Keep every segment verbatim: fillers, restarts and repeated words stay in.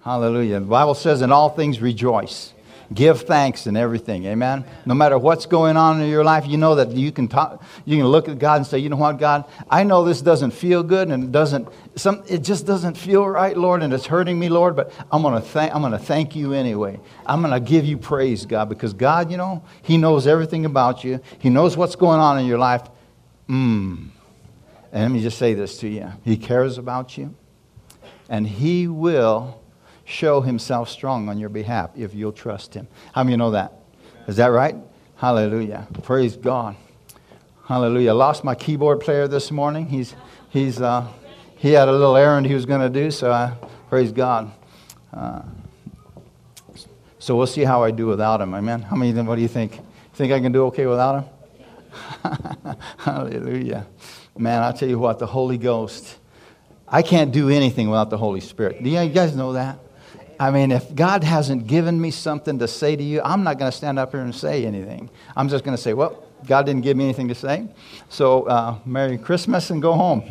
Hallelujah. The Bible says, in all things rejoice. Give thanks in everything. Amen. No matter what's going on in your life, you know that you can talk, you can look at God and say, you know what, God, I know this doesn't feel good and it doesn't, some, it just doesn't feel right, Lord, and it's hurting me, Lord, but I'm going to thank, I'm going to thank you anyway. I'm going to give you praise, God, because God, you know, He knows everything about you. He knows what's going on in your life. Mm. And let me just say this to you. He cares about you, and He will show Himself strong on your behalf if you'll trust Him. How many of you know that? Is that right? Hallelujah. Praise God. Hallelujah. I lost my keyboard player this morning. He's he's uh, he had a little errand he was going to do, so I praise God. Uh, so we'll see how I do without him. Amen. How many? What do you think? Think I can do okay without him? Hallelujah. Man, I'll tell you what. The Holy Ghost. I can't do anything without the Holy Spirit. Do you guys know that? I mean, if God hasn't given me something to say to you, I'm not going to stand up here and say anything. I'm just going to say, well, God didn't give me anything to say. So, uh, Merry Christmas and go home.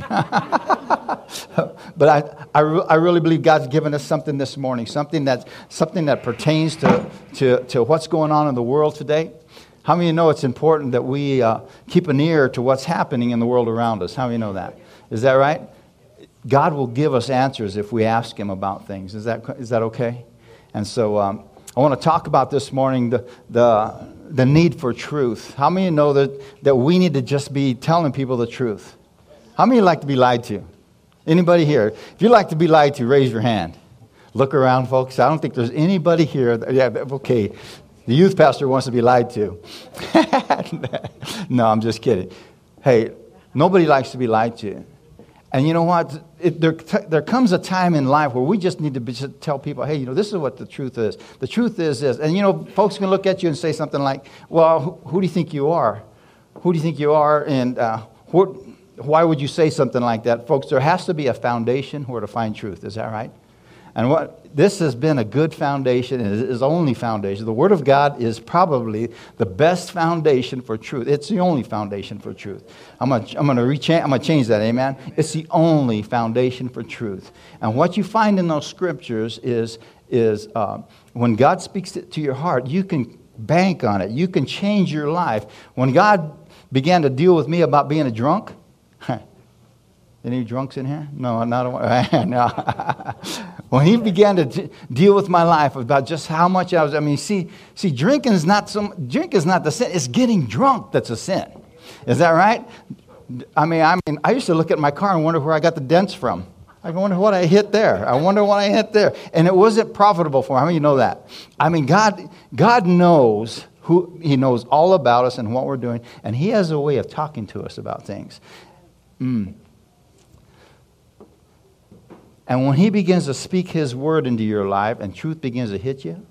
But I, I, re- I really believe God's given us something this morning, something that's something that pertains to, to, to what's going on in the world today. How many of you know it's important that we uh, keep an ear to what's happening in the world around us? How many of you know that? Is that right? God will give us answers if we ask Him about things. Is that is that okay? And so um, I want to talk about this morning the the the need for truth. How many of you know that, that we need to just be telling people the truth? How many of you like to be lied to? Anybody here? If you like to be lied to, raise your hand. Look around, folks. I don't think there's anybody here. That, yeah, okay. The youth pastor wants to be lied to. No, I'm just kidding. Hey, nobody likes to be lied to. And you know what? It, there, there comes a time in life where we just need to be, just tell people, hey, you know, this is what the truth is. The truth is this. And, you know, folks can look at you and say something like, well, who, who do you think you are? Who do you think you are? And uh, what, why would you say something like that? Folks, there has to be a foundation where to find truth. Is that right? And what this has been a good foundation, and it is only foundation. The Word of God is probably the best foundation for truth. It's the only foundation for truth. I'm going to I'm going to rechange. I'm going to change that. Amen. It's the only foundation for truth. And what you find in those scriptures is is uh, when God speaks it to your heart, you can bank on it. You can change your life. When God began to deal with me about being a drunk. Any drunks in here? No, not a, no. When He began to d- deal with my life about just how much I was, I mean, see, see, drinking is not some, drink is not the sin. It's getting drunk that's a sin. Is that right? I mean, I mean, I used to look at my car and wonder where I got the dents from. I wonder what I hit there. I wonder what I hit there, and it wasn't profitable for me. How many of you know that? I mean, God, God knows who He knows all about us and what we're doing, and He has a way of talking to us about things. Mm. And when He begins to speak His word into your life and truth begins to hit you,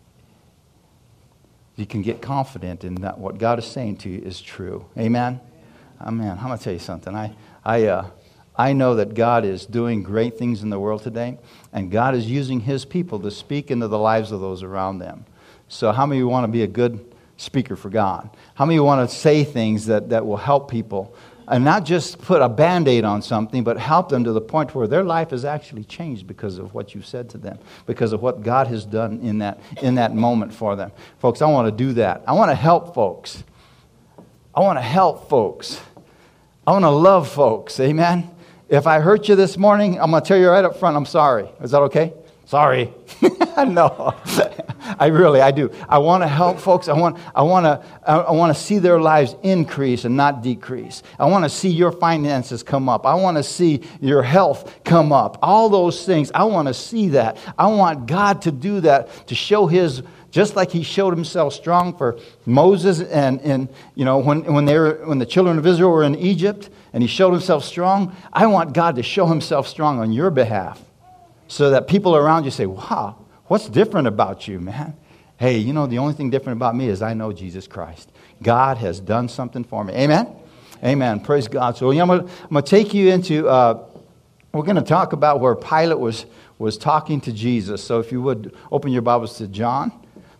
you can get confident in that what God is saying to you is true. Amen? Amen. I'm going to tell you something. I I, uh, I know that God is doing great things in the world today, and God is using His people to speak into the lives of those around them. So how many of you want to be a good speaker for God? How many of you want to say things that, that will help people? And not just put a Band-Aid on something, but help them to the point where their life is actually changed because of what you said to them, because of what God has done in that in that moment for them. Folks, I want to do that. I want to help folks. I want to help folks. I want to love folks. Amen? If I hurt you this morning, I'm going to tell you right up front, I'm sorry. Is that okay? Sorry. No. I really, I do. I want to help folks. I want, I want to, I want to see their lives increase and not decrease. I want to see your finances come up. I want to see your health come up. All those things. I want to see that. I want God to do that, to show His, just like He showed Himself strong for Moses and, and you know, when, when they were, when the children of Israel were in Egypt and He showed Himself strong. I want God to show Himself strong on your behalf so that people around you say, wow, what's different about you, man? Hey, you know, the only thing different about me is I know Jesus Christ. God has done something for me. Amen? Amen. Praise God. So yeah, I'm going to take you into, uh, we're going to talk about where Pilate was, was talking to Jesus. So if you would, open your Bibles to John.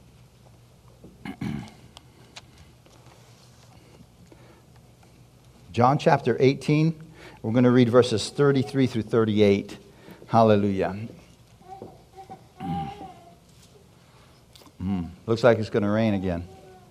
John chapter eighteen. We're going to read verses thirty-three through thirty-eight. Hallelujah. Mm, looks like it's going to rain again.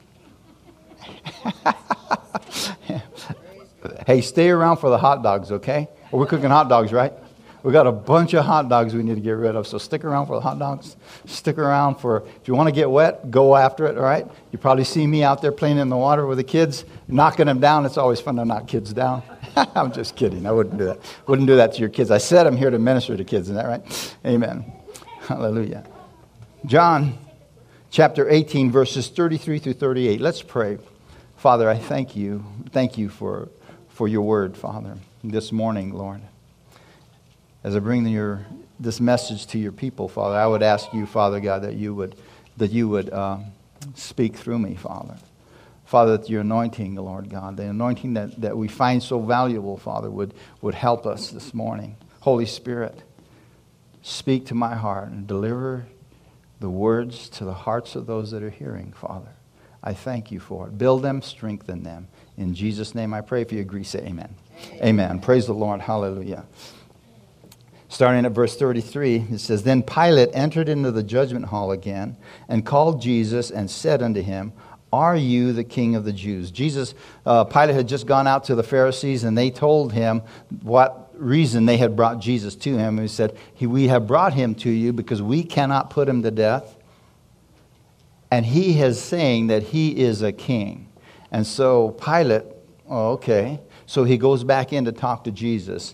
Hey, stay around for the hot dogs, okay? We're cooking hot dogs, right? We got a bunch of hot dogs we need to get rid of, so stick around for the hot dogs. Stick around for, if you want to get wet, go after it, all right? You probably see me out there playing in the water with the kids, knocking them down. It's always fun to knock kids down. I'm just kidding. I wouldn't do that. Wouldn't do that to your kids. I said I'm here to minister to kids, isn't that right? Amen. Hallelujah. John chapter eighteen, verses thirty-three through thirty-eight. Let's pray. Father, I thank you. Thank you for, for your word, Father, this morning, Lord. As I bring your this message to your people, Father, I would ask you, Father God, that you would that you would um, speak through me, Father. Father, that your anointing, Lord God, the anointing that, that we find so valuable, Father, would, would help us this morning. Holy Spirit, speak to my heart and deliver the words to the hearts of those that are hearing, Father. I thank you for it. Build them, strengthen them. In Jesus' name I pray. If you agree, say amen. Amen. Amen. Praise the Lord. Hallelujah. Starting at verse thirty-three, it says, Then Pilate entered into the judgment hall again and called Jesus and said unto him, Are you the king of the Jews? Jesus, uh, Pilate had just gone out to the Pharisees and they told him what reason they had brought Jesus to him. And he said, he, we have brought him to you because we cannot put him to death. And he is saying that he is a king. And so Pilate, oh, okay. So he goes back in to talk to Jesus.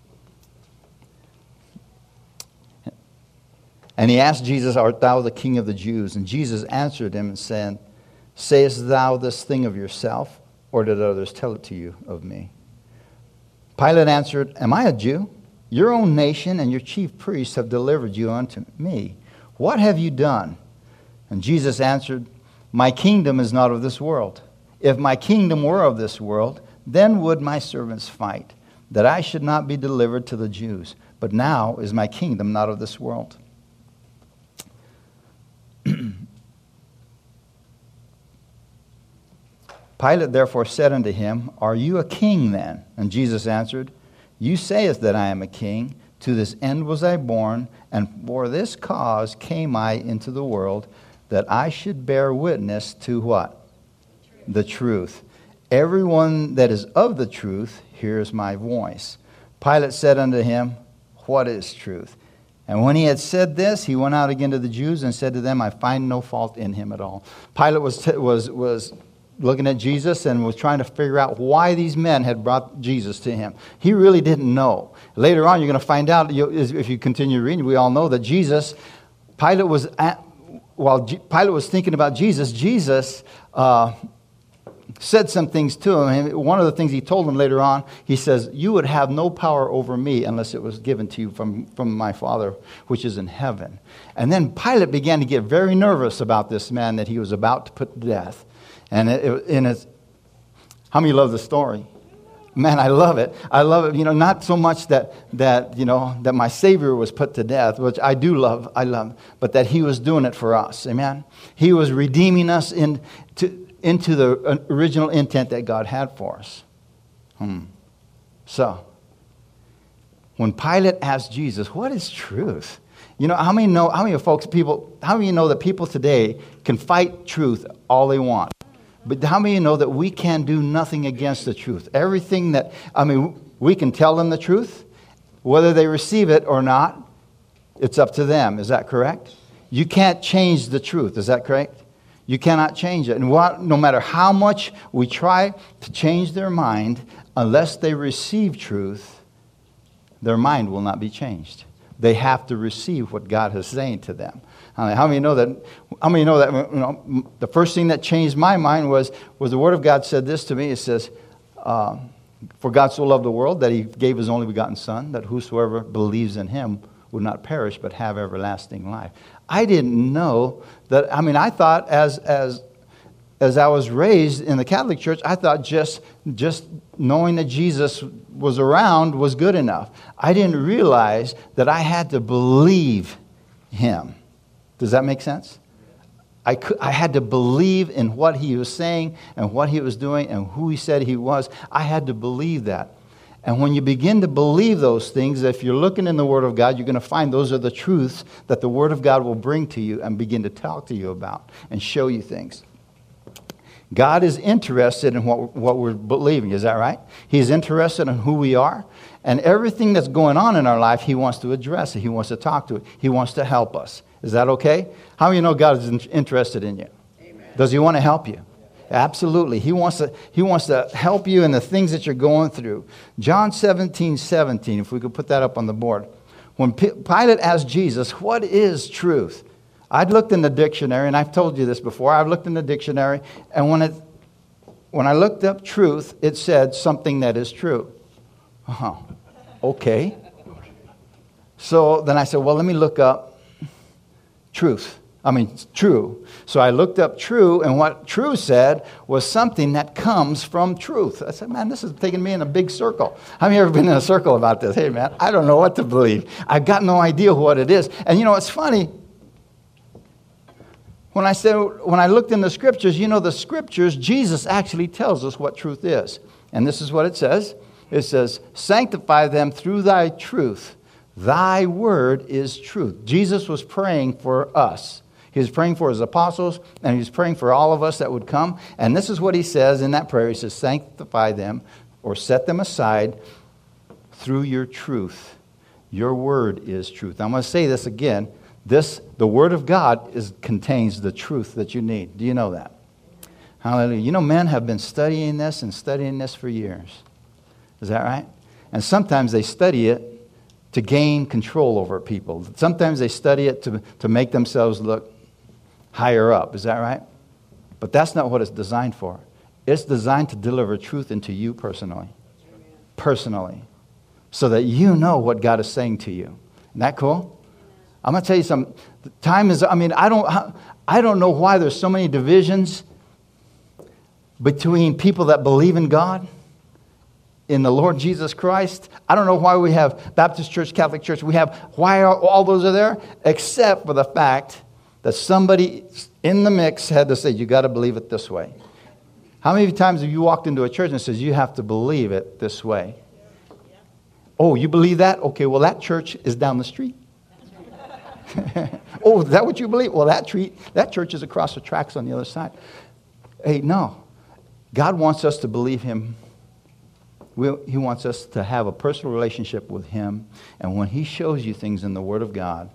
And he asked Jesus, Art thou the king of the Jews? And Jesus answered him and said, Sayest thou this thing of yourself, or did others tell it to you of me? Pilate answered, Am I a Jew? Your own nation and your chief priests have delivered you unto me. What have you done? And Jesus answered, My kingdom is not of this world. If my kingdom were of this world, then would my servants fight, that I should not be delivered to the Jews. But now is my kingdom not of this world. Pilate therefore said unto him, Are you a king then? And Jesus answered, You sayest that I am a king. To this end was I born, and for this cause came I into the world, that I should bear witness to what? The truth. Everyone that is of the truth hears my voice. Pilate said unto him, What is truth? And when he had said this, he went out again to the Jews and said to them, I find no fault in him at all. Pilate was t- was was looking at Jesus and was trying to figure out why these men had brought Jesus to him. He really didn't know. Later on, you're going to find out, if you continue reading, we all know that Jesus, Pilate was, at, while G- Pilate was thinking about Jesus, Jesus uh, said some things to him. One of the things he told him later on, he says, You would have no power over me unless it was given to you from, from my Father, which is in heaven. And then Pilate began to get very nervous about this man that he was about to put to death. And it, it, and it's, how many love the story? Man, I love it. I love it. You know, not so much that that you know that my Savior was put to death, which I do love. I love, but that He was doing it for us. Amen. He was redeeming us into into the original intent that God had for us. Hmm. So, when Pilate asked Jesus, "What is truth?" You know, how many know? How many folks, people? How many know that people today can fight truth all they want? But how many know that we can do nothing against the truth? Everything that, I mean, we can tell them the truth. Whether they receive it or not, it's up to them. Is that correct? You can't change the truth. Is that correct? You cannot change it. And what, no matter how much we try to change their mind, unless they receive truth, their mind will not be changed. They have to receive what God is saying to them. How many know that? How many know that? You know, the first thing that changed my mind was was the Word of God said this to me. It says, uh, "For God so loved the world that He gave His only begotten Son, that whosoever believes in Him would not perish but have everlasting life." I didn't know that. I mean, I thought as as as I was raised in the Catholic Church, I thought just just knowing that Jesus was around was good enough. I didn't realize that I had to believe Him. Does that make sense? I, could, I had to believe in what He was saying and what He was doing and who He said He was. I had to believe that. And when you begin to believe those things, if you're looking in the Word of God, you're going to find those are the truths that the Word of God will bring to you and begin to talk to you about and show you things. God is interested in what, what we're believing. Is that right? He's interested in who we are. And everything that's going on in our life, He wants to address it. He wants to talk to it. He wants to help us. Is that okay? How many of you know God is in- interested in you? Amen. Does He want to help you? Absolutely. He wants to, he wants to help you in the things that you're going through. John seventeen seventeen, if we could put that up on the board. When P- Pilate asked Jesus, what is truth? I'd looked in the dictionary, and I've told you this before. I've looked in the dictionary, and when it, when I looked up truth, it said something that is true. Uh-huh. Okay. So then I said, well, let me look up truth. I mean, true. So I looked up true, and what true said was something that comes from truth. I said, man, this is taking me in a big circle. How many of you ever been in a circle about this? Hey, man, I don't know what to believe. I've got no idea what it is. And you know, it's funny. When I said, when I looked in the Scriptures, you know, the Scriptures, Jesus actually tells us what truth is. And this is what it says. It says, sanctify them through thy truth. Thy word is truth. Jesus was praying for us. He was praying for his apostles, and he was praying for all of us that would come. And this is what he says in that prayer. He says, sanctify them or set them aside through your truth. Your word is truth. I'm going to say this again. This, the word of God is, contains the truth that you need. Do you know that? Hallelujah. You know, men have been studying this and studying this for years. Is that right? And sometimes they study it to gain control over people. Sometimes they study it to, to make themselves look higher up. Is that right? But that's not what it's designed for. It's designed to deliver truth into you personally. Personally. So that you know what God is saying to you. Isn't that cool? I'm going to tell you something. Time is, I mean, I don't, I don't know why there's so many divisions between people that believe in God, in the Lord Jesus Christ. I don't know why we have Baptist Church, Catholic Church. We have, why are all those are there? Except for the fact that somebody in the mix had to say, you got to believe it this way. How many times have you walked into a church and says, you have to believe it this way? Oh, you believe that? Okay, well, that church is down the street. Oh, is that what you believe? Well, that, treat, that church is across the tracks on the other side. Hey, no. God wants us to believe Him. We, he wants us to have a personal relationship with Him. And when He shows you things in the Word of God,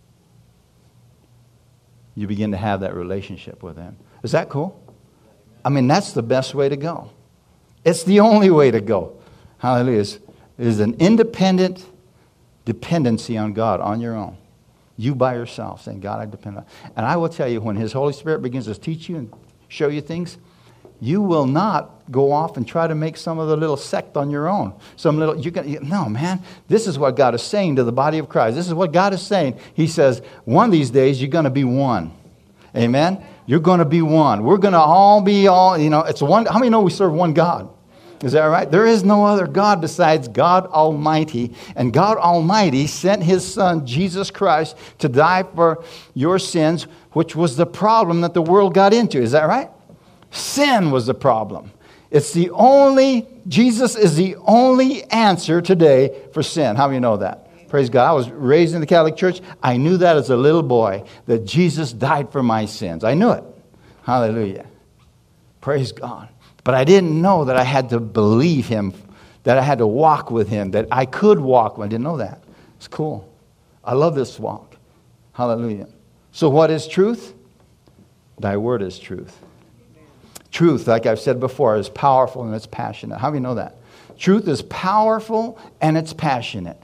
you begin to have that relationship with Him. Is that cool? I mean, that's the best way to go. It's the only way to go. Hallelujah. It is an independent dependency on God, on your own. You by yourself, saying, God, I depend on. And I will tell you, when His Holy Spirit begins to teach you and show you things, you will not go off and try to make some of the little sect on your own. Some little, you can, no, man, this is what God is saying to the body of Christ. This is what God is saying. He says, one of these days, you're going to be one. Amen? You're going to be one. We're going to all be all, you know, it's one. How many know we serve one God? Is that right? There is no other God besides God Almighty. And God Almighty sent His Son, Jesus Christ, to die for your sins, which was the problem that the world got into. Is that right? Sin was the problem. It's the only, Jesus is the only answer today for sin. How do you know that? Praise God. I was raised in the Catholic Church. I knew that as a little boy, that Jesus died for my sins. I knew it. Hallelujah. Praise God. But I didn't know that I had to believe Him, that I had to walk with Him, that I could walk. I didn't know that. It's cool. I love this walk. Hallelujah. So what is truth? Thy word is truth. Truth, like I've said before, is powerful and it's passionate. How do you know that? Truth is powerful and it's passionate.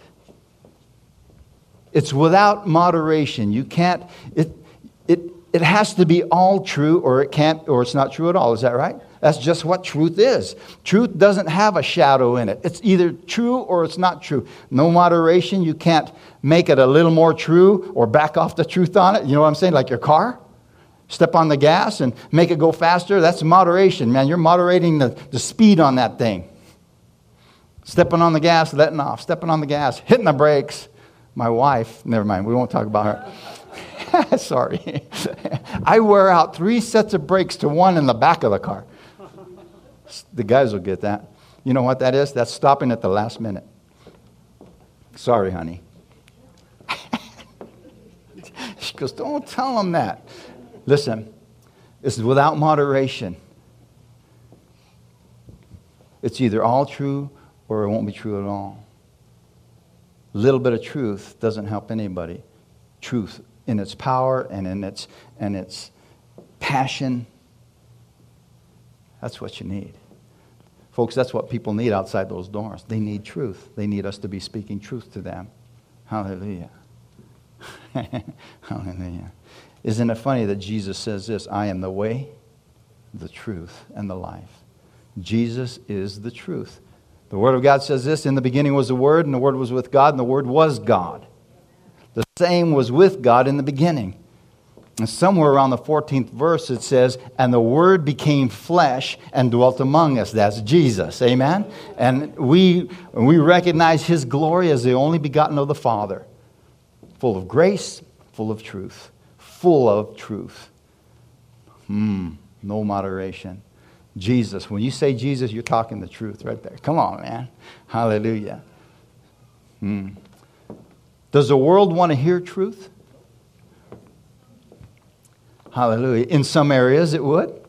It's without moderation. You can't, it, it, it has to be all true or it can't, or it's not true at all. Is that right? That's just what truth is. Truth doesn't have a shadow in it. It's either true or it's not true. No moderation. You can't make it a little more true or back off the truth on it. You know what I'm saying? Like your car. Step on the gas and make it go faster. That's moderation, man. You're moderating the, the speed on that thing. Stepping on the gas, letting off. Stepping on the gas, hitting the brakes. My wife, never mind. We won't talk about her. Sorry. I wear out three sets of brakes to one in the back of the car. The guys will get that. You know what that is? That's stopping at the last minute. Sorry, honey. She goes, don't tell them that. Listen, this is without moderation. It's either all true or it won't be true at all. A little bit of truth doesn't help anybody. Truth in its power and in its and its passion. That's what you need. Folks, that's what people need outside those doors. They need truth. They need us to be speaking truth to them. Hallelujah. Hallelujah. Isn't it funny that Jesus says this, I am the way, the truth, and the life. Jesus is the truth. The Word of God says this, in the beginning was the Word, and the Word was with God, and the Word was God. The same was with God in the beginning. And somewhere around the fourteenth verse it says, and the Word became flesh and dwelt among us. That's Jesus. Amen? And we, we recognize His glory as the only begotten of the Father. Full of grace, full of truth. Full of truth. Hmm, no moderation. Jesus. When you say Jesus, you're talking the truth right there. Come on, man. Hallelujah. Hmm. Does the world want to hear truth? Hallelujah. In some areas it would.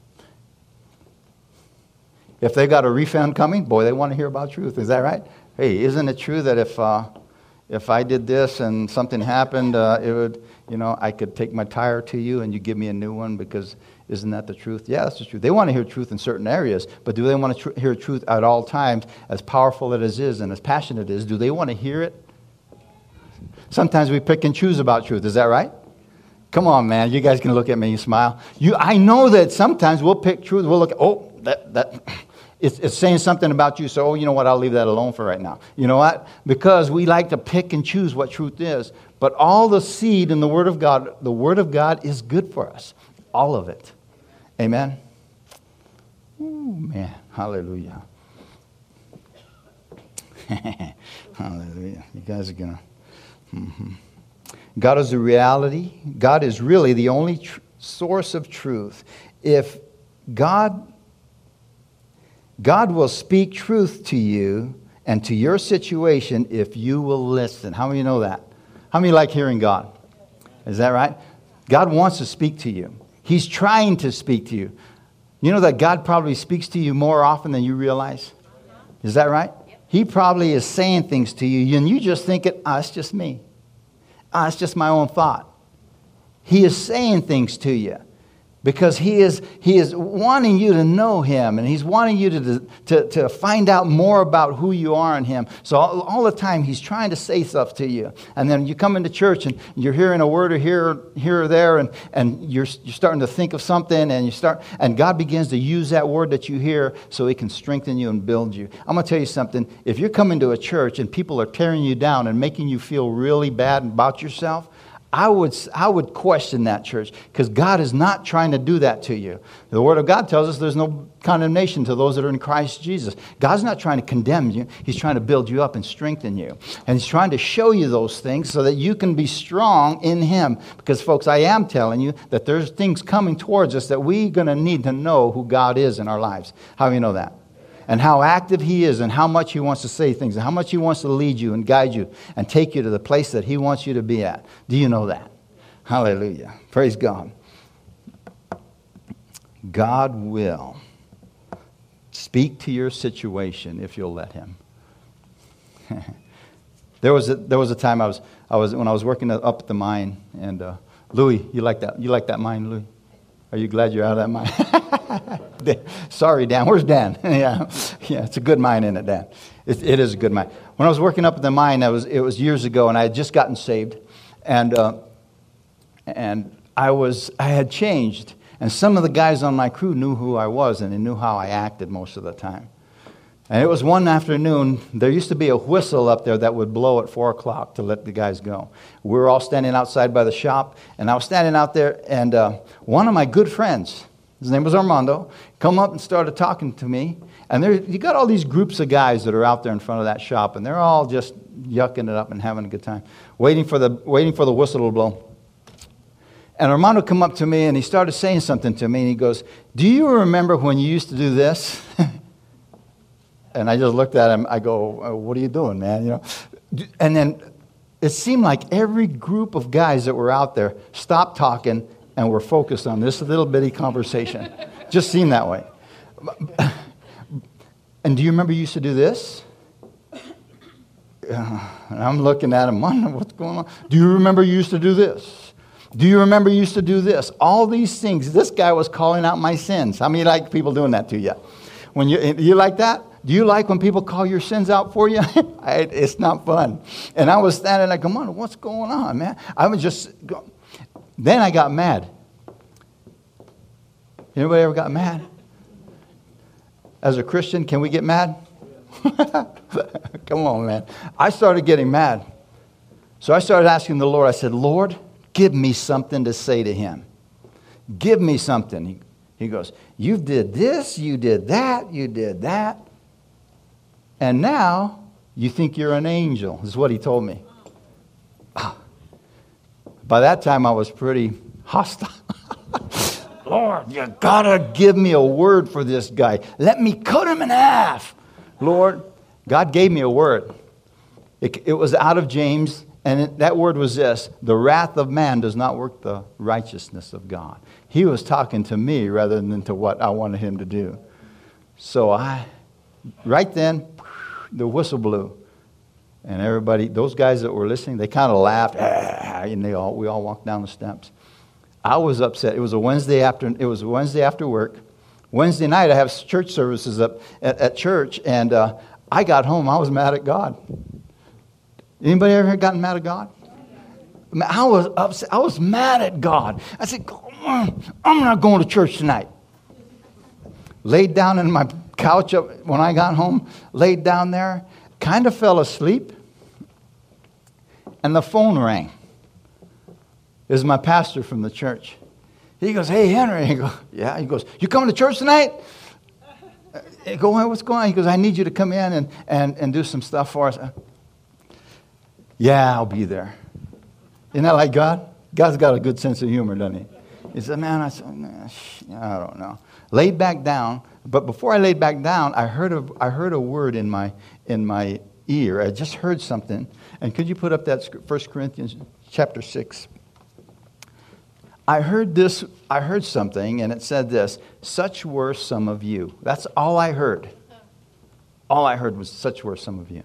If they got a refund coming, boy, they want to hear about truth. Is that right? Hey, isn't it true that if uh, if I did this and something happened, uh, it would, you know, I could take my tire to you and you give me a new one because isn't that the truth? Yeah, that's the truth. They want to hear truth in certain areas, but do they want to tr- hear truth at all times? As powerful as it is and as passionate it is, do they want to hear it? Sometimes we pick and choose about truth. Is that right? Come on, man. You guys can look at me and smile. You, I know that sometimes we'll pick truth. We'll look at, oh, that, that, it's, it's saying something about you. So, oh, you know what? I'll leave that alone for right now. You know what? Because we like to pick and choose what truth is. But all the seed in the Word of God, the Word of God is good for us. All of it. Amen? Ooh, man. Hallelujah. Hallelujah. You guys are going to... Mm-hmm. God is a reality. God is really the only tr- source of truth. If God, God will speak truth to you and to your situation if you will listen. How many know that? How many like hearing God? Is that right? God wants to speak to you. He's trying to speak to you. You know that God probably speaks to you more often than you realize? Is that right? He probably is saying things to you and you just think it, ah, it's just me. Ah, it's just my own thought. He is saying things to you because he is, he is wanting you to know Him and He's wanting you to, to, to find out more about who you are in Him. So all, all the time He's trying to say stuff to you. And then you come into church and you're hearing a word or here, here or there and, and you're, you're starting to think of something and you start and God begins to use that word that you hear so He can strengthen you and build you. I'm going to tell you something. If you're coming to a church and people are tearing you down and making you feel really bad about yourself, I would I would question that church because God is not trying to do that to you. The Word of God tells us there's no condemnation to those that are in Christ Jesus. God's not trying to condemn you. He's trying to build you up and strengthen you. And He's trying to show you those things so that you can be strong in Him. Because, folks, I am telling you that there's things coming towards us that we're going to need to know who God is in our lives. How do you know that? And how active He is and how much He wants to say things and how much He wants to lead you and guide you and take you to the place that He wants you to be at. Do you know that? Hallelujah. Praise God. God will speak to your situation if you'll let Him. there was a, there was a time I was I was when I was working up at the mine and uh, Louis, you like that? You like that mine, Louis? Are you glad you're out of that mine? Sorry, Dan. Where's Dan? yeah, yeah. It's a good mine, isn't it, Dan? It, it is a good mine. When I was working up at the mine, I was it was years ago, and I had just gotten saved, and uh, and I was I had changed, and some of the guys on my crew knew who I was, and they knew how I acted most of the time. And it was one afternoon. There used to be a whistle up there that would blow at four o'clock to let the guys go. We were all standing outside by the shop, and I was standing out there, and uh, one of my good friends, his name was Armando, come up and started talking to me. And there, you got all these groups of guys that are out there in front of that shop, and they're all just yucking it up and having a good time, waiting for the waiting for the whistle to blow. And Armando come up to me, and he started saying something to me, and he goes, "Do you remember when you used to do this?" and I just looked at him. I go, what are you doing, man? You know, and then it seemed like every group of guys that were out there stopped talking and were focused on this little bitty conversation. Just seemed that way. And do you remember you used to do this? Uh, and I'm looking at him, wondering what's going on. Do you remember you used to do this? Do you remember you used to do this? All these things. This guy was calling out my sins. How many like people doing that to you? When you you like that? Do you like when people call your sins out for you? I, it's not fun. And I was standing there, come on, what's going on, man? I was just. Go. Then I got mad. Anybody ever got mad? As a Christian, can we get mad? Come on, man. I started getting mad. So I started asking the Lord, I said, Lord, give me something to say to him. Give me something. He, he goes, you did this, you did that, you did that. And now you think you're an angel, is what he told me. By that time, I was pretty hostile. Lord, you gotta give me a word for this guy. Let me cut him in half. Lord, God gave me a word. It, it was out of James, and it, that word was this: the wrath of man does not work the righteousness of God. He was talking to me rather than to what I wanted him to do. So I, right then, the whistle blew. And everybody, those guys that were listening, they kind of laughed, and they all, we all walked down the steps. I was upset. It was a Wednesday after. It was a Wednesday after work. Wednesday night, I have church services up at, at church, and uh, I got home. I was mad at God. Anybody ever gotten mad at God? I was upset. I was mad at God. I said, I'm not going to church tonight. Laid down in my couch up when I got home. Laid down there, kind of fell asleep, and the phone rang. It was my pastor from the church. He goes, hey, Henry. He goes, yeah. He goes, you coming to church tonight? I go, what's going on? He goes, I need you to come in and, and, and do some stuff for us. Yeah, I'll be there. Isn't that like God? God's got a good sense of humor, doesn't he? He said, man, I said, man, I don't know. Laid back down. But before I laid back down, I heard a, I heard a word in my, in my ear. I just heard something. And could you put up that First Corinthians chapter six? I heard this, I heard something, and it said this: such were some of you. That's all I heard. All I heard was, such were some of you.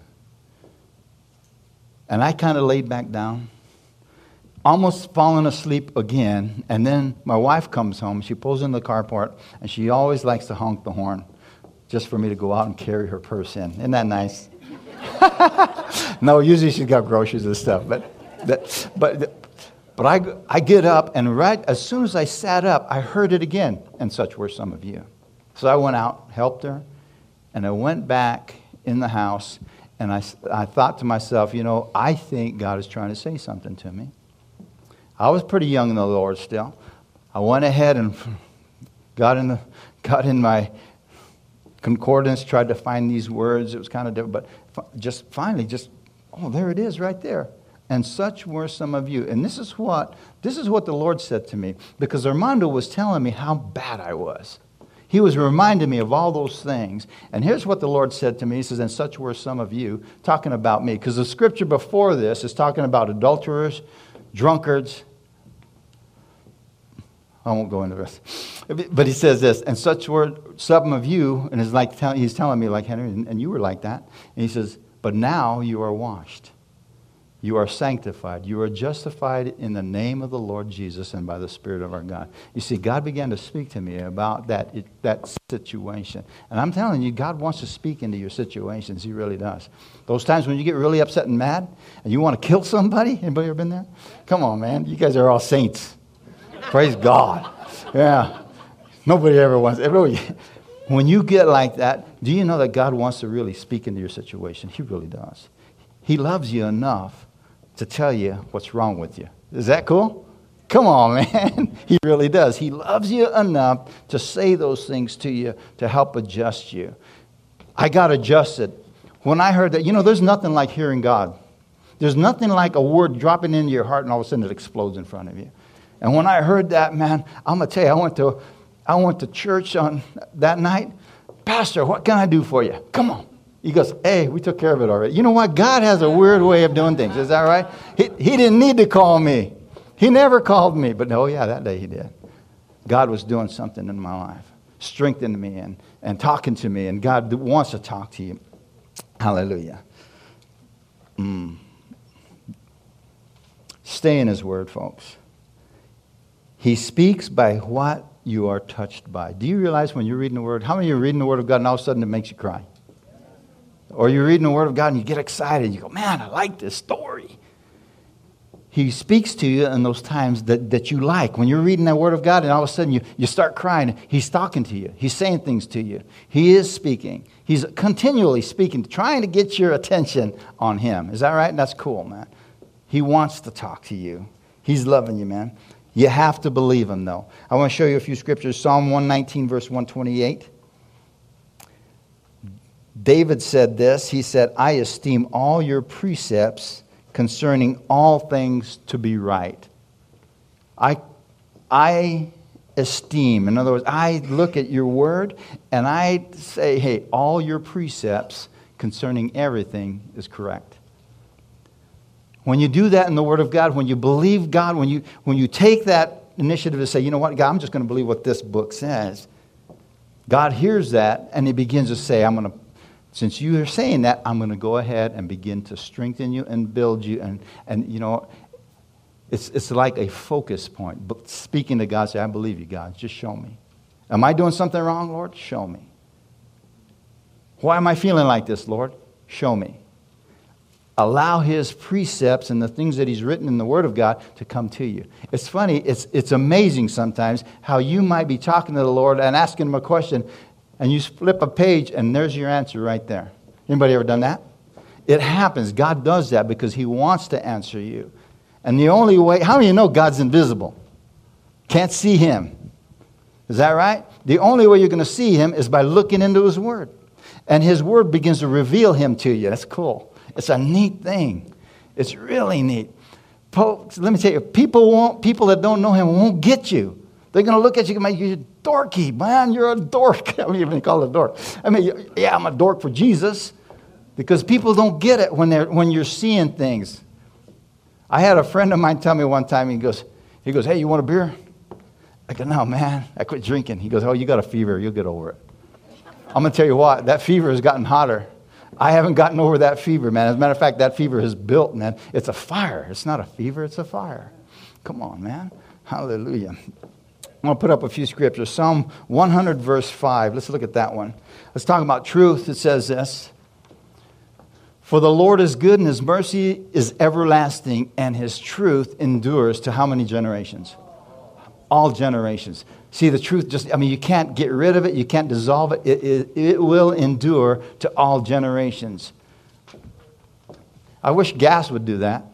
And I kind of laid back down, almost falling asleep again. And then my wife comes home. She pulls in the carport, and she always likes to honk the horn just for me to go out and carry her purse in. Isn't that nice? No, usually she's got groceries and stuff. But, but, but But I, I get up, and right as soon as I sat up, I heard it again, and such were some of you. So I went out, helped her, and I went back in the house, and I, I thought to myself, you know, I think God is trying to say something to me. I was pretty young in the Lord still. I went ahead and got in, the, got in my concordance, tried to find these words. It was kind of different, but just finally, just, oh, there it is right there. And such were some of you. And this is what this is what the Lord said to me. Because Armando was telling me how bad I was. He was reminding me of all those things. And here's what the Lord said to me. He says, and such were some of you, talking about me. Because the scripture before this is talking about adulterers, drunkards. I won't go into this. But he says this, and such were some of you. And it's like tell, he's telling me, like, Henry, and you were like that. And he says, but now you are washed. You are sanctified. You are justified in the name of the Lord Jesus and by the Spirit of our God. You see, God began to speak to me about that, that situation. And I'm telling you, God wants to speak into your situations. He really does. Those times when you get really upset and mad and you want to kill somebody. Anybody ever been there? Come on, man. You guys are all saints. Praise God. Yeah. Nobody ever wants. Everybody, when you get like that, do you know that God wants to really speak into your situation? He really does. He loves you enough to tell you what's wrong with you. Is that cool? Come on, man. He really does. He loves you enough to say those things to you to help adjust you. I got adjusted. When I heard that, you know, there's nothing like hearing God. There's nothing like a word dropping into your heart and all of a sudden it explodes in front of you. And when I heard that, man, I'm going to tell you, I went to I went to church on that night. Pastor, what can I do for you? Come on. He goes, hey, we took care of it already. You know what? God has a weird way of doing things. Is that right? He, he didn't need to call me. He never called me. But, oh, yeah, that day he did. God was doing something in my life, strengthening me and, and talking to me. And God wants to talk to you. Hallelujah. Mm. Stay in his word, folks. He speaks by what you are touched by. Do you realize when you're reading the word, how many of you are reading the word of God and all of a sudden it makes you cry? Or you're reading the word of God and you get excited. And you go, man, I like this story. He speaks to you in those times that, that you like. When you're reading that word of God and all of a sudden you, you start crying, he's talking to you. He's saying things to you. He is speaking. He's continually speaking, trying to get your attention on him. Is that right? That's cool, man. He wants to talk to you. He's loving you, man. You have to believe him, though. I want to show you a few scriptures. Psalm one nineteen, verse one twenty-eight. David said this. He said, I esteem all your precepts concerning all things to be right. I, I esteem, in other words, I look at your word and I say, hey, all your precepts concerning everything is correct. When you do that in the word of God, when you believe God, when you, when you take that initiative to say, you know what, God, I'm just going to believe what this book says, God hears that and he begins to say, I'm going to Since you are saying that, I'm going to go ahead and begin to strengthen you and build you. And, and you know, it's, it's like a focus point. But speaking to God, say, I believe you, God. Just show me. Am I doing something wrong, Lord? Show me. Why am I feeling like this, Lord? Show me. Allow his precepts and the things that he's written in the Word of God to come to you. It's funny. It's, it's amazing sometimes how you might be talking to the Lord and asking him a question, and you flip a page, and there's your answer right there. Anybody ever done that? It happens. God does that because he wants to answer you. And the only way, how many of you know God's invisible? Can't see him. Is that right? The only way you're going to see him is by looking into his word. And his word begins to reveal him to you. That's cool. It's a neat thing. It's really neat. Folks, let me tell you, people won't, people that don't know him won't get you. They're going to look at you and make you dorky. Man, you're a dork. I mean, even call it a dork. I mean, yeah, I'm a dork for Jesus. Because people don't get it when they're when you're seeing things. I had a friend of mine tell me one time, he goes, he goes, hey, you want a beer? I go, no, man, I quit drinking. He goes, oh, you got a fever. You'll get over it. I'm going to tell you what, that fever has gotten hotter. I haven't gotten over that fever, man. As a matter of fact, that fever has built, man. It's a fire. It's not a fever, it's a fire. Come on, man. Hallelujah. I'm going to put up a few scriptures. Psalm one hundred, verse five. Let's look at that one. Let's talk about truth. It says this. For the Lord is good and his mercy is everlasting and his truth endures to how many generations? All generations. See, the truth just, I mean, you can't get rid of it. You can't dissolve it. It, it, it will endure to all generations. I wish gas would do that.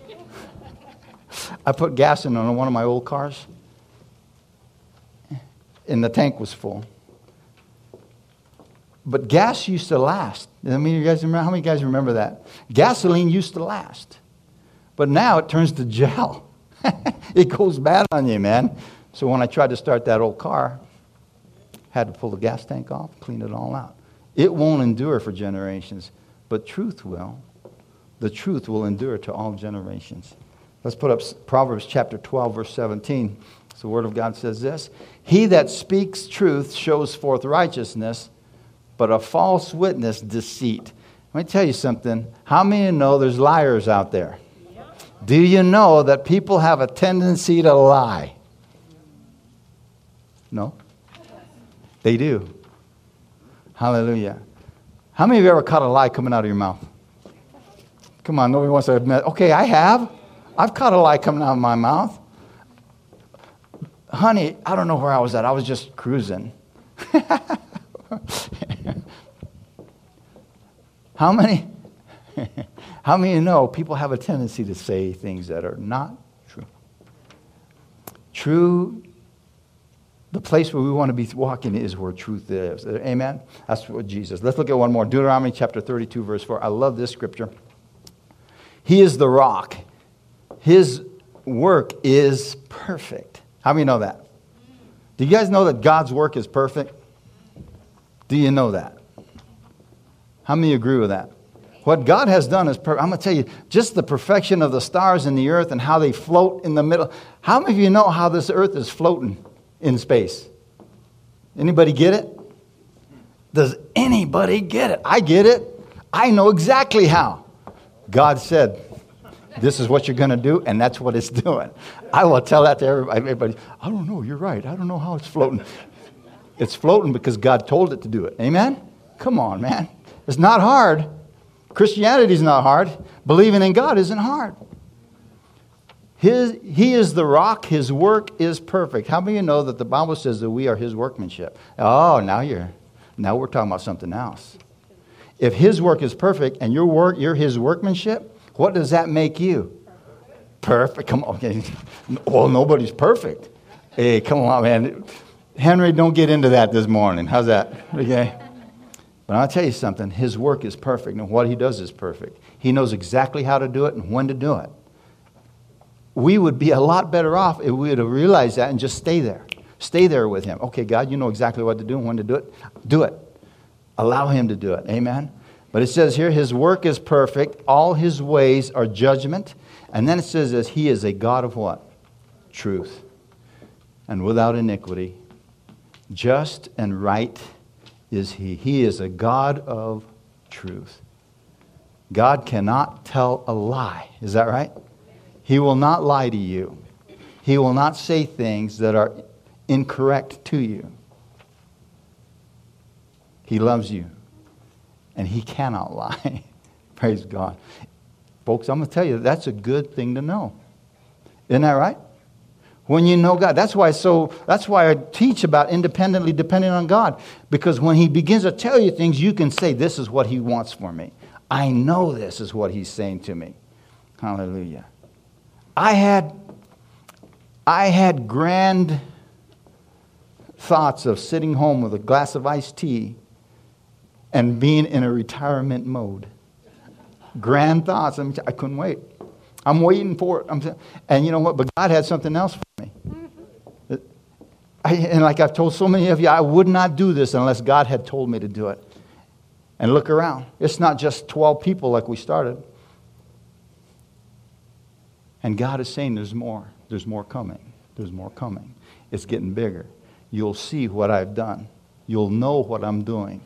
I put gas in on one of my old cars. And the tank was full. But gas used to last. I mean, you guys remember? How many guys remember that? Gasoline used to last. But now it turns to gel. It goes bad on you, man. So when I tried to start that old car, had to pull the gas tank off, clean it all out. It won't endure for generations, but truth will. The truth will endure to all generations. Let's put up Proverbs chapter twelve, verse seventeen. So the Word of God says this. He that speaks truth shows forth righteousness, but a false witness deceit. Let me tell you something. How many know there's liars out there? Do you know that people have a tendency to lie? No? They do. Hallelujah. How many of you ever caught a lie coming out of your mouth? Come on, nobody wants to admit. Okay, I have. I've caught a lie coming out of my mouth. Honey, I don't know where I was at. I was just cruising. How many? How many know people have a tendency to say things that are not true? True, the place where we want to be walking is where truth is. Amen? That's what Jesus. Let's look at one more. Deuteronomy chapter thirty-two, verse four. I love this scripture. He is the rock. His work is perfect. How many know that? Do you guys know that God's work is perfect? Do you know that? How many agree with that? What God has done is perfect. I'm going to tell you, just the perfection of the stars in the earth and how they float in the middle. How many of you know how this earth is floating in space? Anybody get it? Does anybody get it? I get it. I know exactly how. God said, this is what you're going to do, and that's what it's doing. I will tell that to everybody. everybody. I don't know. You're right. I don't know how it's floating. It's floating because God told it to do it. Amen? Come on, man. It's not hard. Christianity is not hard. Believing in God isn't hard. His, he is the rock. His work is perfect. How many of you know that the Bible says that we are His workmanship? Oh, now you're, now we're talking about something else. If His work is perfect and your work, you're His workmanship, what does that make you? Perfect. Come on. Okay. Well, nobody's perfect. Hey, come on, man. Henry, don't get into that this morning. How's that? Okay. But I'll tell you something. His work is perfect, and what He does is perfect. He knows exactly how to do it and when to do it. We would be a lot better off if we would have realized that and just stay there. Stay there with Him. Okay, God, you know exactly what to do and when to do it. Do it. Allow Him to do it. Amen? But it says here, His work is perfect. All His ways are judgment. And then it says this, He is a God of what? Truth. And without iniquity. Just and right is He. He is a God of truth. God cannot tell a lie. Is that right? He will not lie to you. He will not say things that are incorrect to you. He loves you. And He cannot lie. Praise God. Folks, I'm going to tell you, that's a good thing to know. Isn't that right? When you know God. That's why so that's why I teach about independently depending on God. Because when He begins to tell you things, you can say, this is what He wants for me. I know this is what He's saying to me. Hallelujah. I had I had grand thoughts of sitting home with a glass of iced tea and being in a retirement mode. Grand thoughts. I, mean, I couldn't wait. I'm waiting for it. I'm, and you know what? But God had something else for me. I, and like I've told so many of you, I would not do this unless God had told me to do it. And look around. It's not just twelve people like we started. And God is saying there's more. There's more coming. There's more coming. It's getting bigger. You'll see what I've done. You'll know what I'm doing.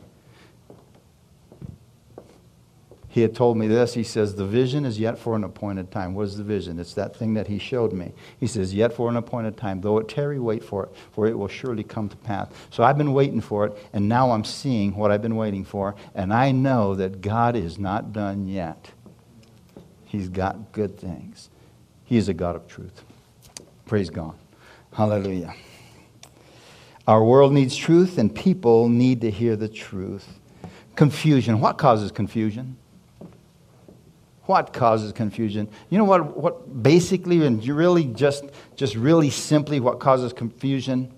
He had told me this. He says, the vision is yet for an appointed time. What is the vision? It's that thing that He showed me. He says, yet for an appointed time. Though it tarry, wait for it, for it will surely come to pass. So I've been waiting for it, and now I'm seeing what I've been waiting for, and I know that God is not done yet. He's got good things. He is a God of truth. Praise God. Hallelujah. Our world needs truth, and people need to hear the truth. Confusion. What causes confusion? What causes confusion? You know what, what basically and really just, just really simply what causes confusion?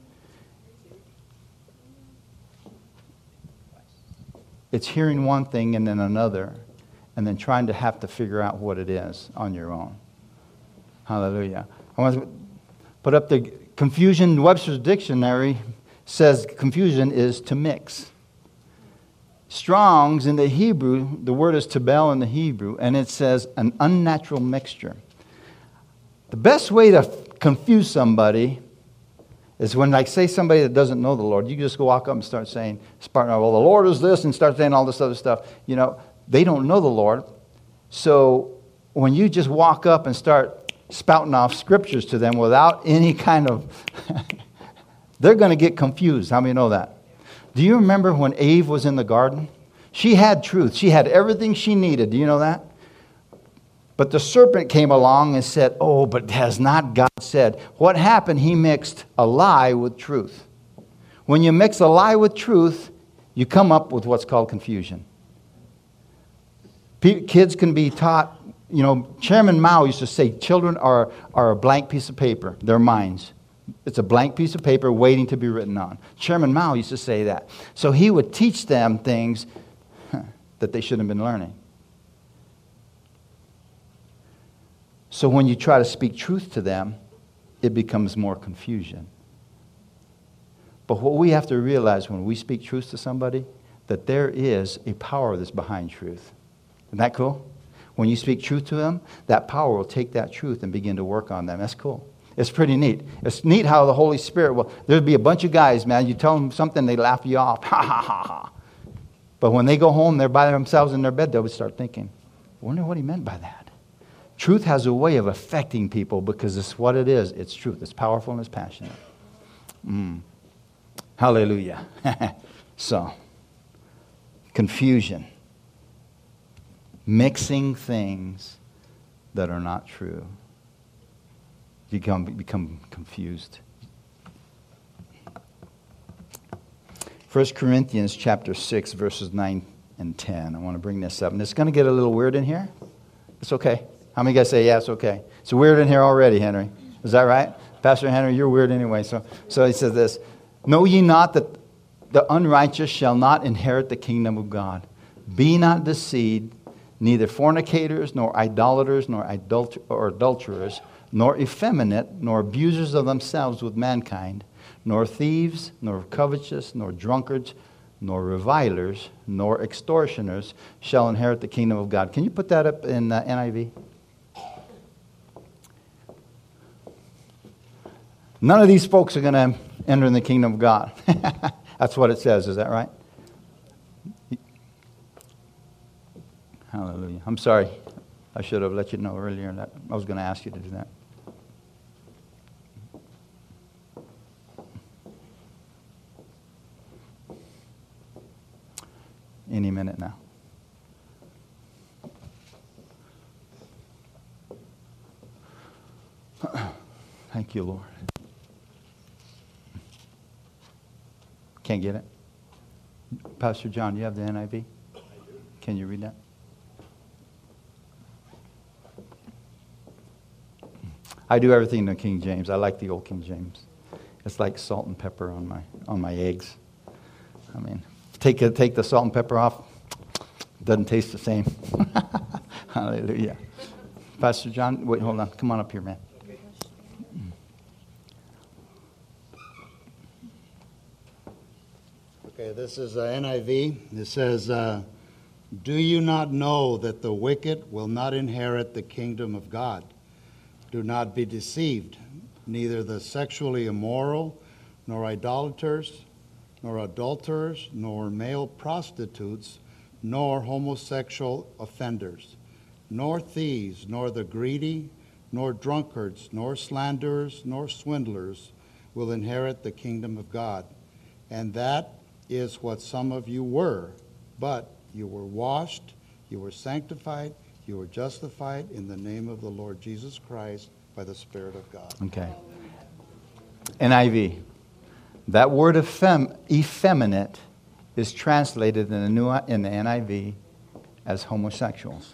It's hearing one thing and then another and then trying to have to figure out what it is on your own. Hallelujah. I want to put up the confusion. Webster's dictionary says confusion is to mix. Strong's in the Hebrew, the word is tabel in the Hebrew, and it says an unnatural mixture. The best way to confuse somebody is when, like, say somebody that doesn't know the Lord, you can just go walk up and start saying, well, the Lord is this, and start saying all this other stuff. You know, they don't know the Lord. So when you just walk up and start spouting off scriptures to them without any kind of, they're going to get confused. How many know that? Do you remember when Eve was in the garden? She had truth. She had everything she needed. Do you know that? But the serpent came along and said, oh, but has not God said? What happened? He mixed a lie with truth. When you mix a lie with truth, you come up with what's called confusion. P- kids can be taught, you know, Chairman Mao used to say, children are, are a blank piece of paper, their minds. It's a blank piece of paper waiting to be written on. Chairman Mao used to say that. So he would teach them things that they shouldn't have been learning. So when you try to speak truth to them, it becomes more confusion. But what we have to realize when we speak truth to somebody, that there is a power that's behind truth. Isn't that cool? When you speak truth to them, that power will take that truth and begin to work on them. That's cool. It's pretty neat. It's neat how the Holy Spirit will, there'll be a bunch of guys, man, you tell them something, they laugh you off. Ha, ha, ha, ha. But when they go home, they're by themselves in their bed, they'll start thinking, I wonder what he meant by that. Truth has a way of affecting people because it's what it is. It's truth. It's powerful and it's passionate. Mm. Hallelujah. So, confusion. Mixing things that are not true. You become, become confused. First Corinthians chapter six, verses nine and ten. I want to bring this up. And it's going to get a little weird in here. It's okay. How many guys say, yeah, it's okay? It's weird in here already, Henry. Is that right? Pastor Henry, you're weird anyway. So, so he says this. Know ye not that the unrighteous shall not inherit the kingdom of God? Be not deceived, neither fornicators, nor idolaters, nor adulter- or adulterers, nor effeminate, nor abusers of themselves with mankind, nor thieves, nor covetous, nor drunkards, nor revilers, nor extortioners shall inherit the kingdom of God. Can you put that up in uh, N I V? None of these folks are going to enter in the kingdom of God. That's what it says. Is that right? Hallelujah. I'm sorry. I should have let you know earlier that I was going to ask you to do that. Any minute now. Thank you, Lord. Can't get it? Pastor John, do you have the N I V? I do. Can you read that? I do everything in the King James. I like the old King James. It's like salt and pepper on my on my eggs. I mean, take it, take the salt and pepper off, doesn't taste the same. Hallelujah. Pastor John, wait, hold on. Come on up here, man. Okay, this is uh, N I V. It says, uh, do you not know that the wicked will not inherit the kingdom of God? Do not be deceived. Neither the sexually immoral, nor idolaters, nor adulterers, nor male prostitutes, nor homosexual offenders, nor thieves, nor the greedy, nor drunkards, nor slanderers, nor swindlers will inherit the kingdom of God. And that is what some of you were, but you were washed, you were sanctified, you were justified in the name of the Lord Jesus Christ by the Spirit of God. Okay. N I V. That word effem- effeminate is translated in the new in the N I V as homosexuals.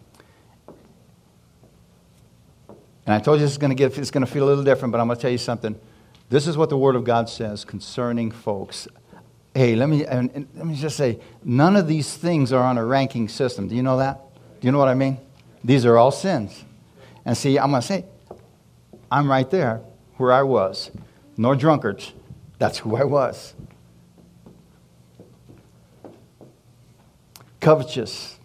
And I told you this is going to get it's going to feel a little different, but I'm going to tell you something. This is what the Word of God says concerning folks. Hey, let me and, and let me just say, none of these things are on a ranking system. Do you know that? Do you know what I mean? These are all sins. And see, I'm going to say, I'm right there where I was. Nor drunkards. That's who I was. Covetous.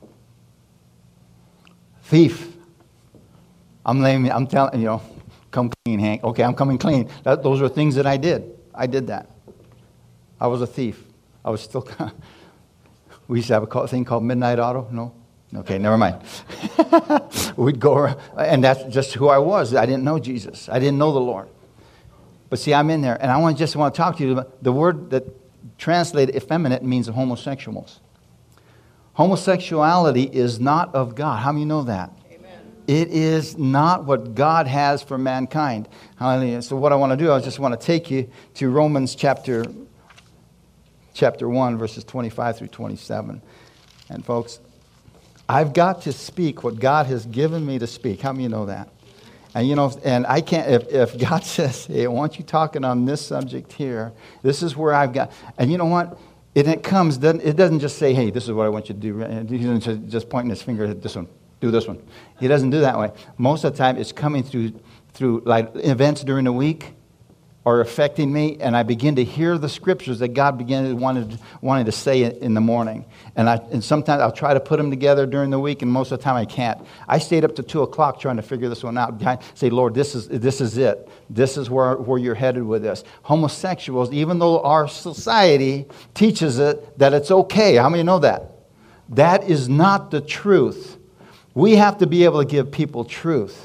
Thief. I'm laying, I'm telling you know, come clean, Hank. Okay, I'm coming clean. That, those are things that I did. I did that. I was a thief. I was still. We used to have a thing called Midnight Auto. No? Okay, never mind. We'd go around, and that's just who I was. I didn't know Jesus. I didn't know the Lord. But see, I'm in there, and I want just want to talk to you about the word that translated effeminate means homosexuals. Homosexuality is not of God. How many know that? Amen. It is not what God has for mankind. Hallelujah. So what I want to do, I just want to take you to Romans chapter chapter one, verses twenty-five through twenty-seven. And folks, I've got to speak what God has given me to speak. How many of you know that? And you know, and I can't, if, if God says, hey, I want you talking on this subject here, this is where I've got, and you know what? And it comes, it doesn't just say, hey, this is what I want you to do. He doesn't just pointing his finger at this one, do this one. He doesn't do that way. Most of the time, it's coming through, through like events during the week, are affecting me, and I begin to hear the scriptures that God began wanted wanted to say in the morning. And I and sometimes I'll try to put them together during the week, and most of the time I can't. I stayed up to two o'clock trying to figure this one out. I say, Lord, this is this is it. This is where, where you're headed with this. Homosexuals, even though our society teaches it that it's okay. How many know that? That is not the truth. We have to be able to give people truth.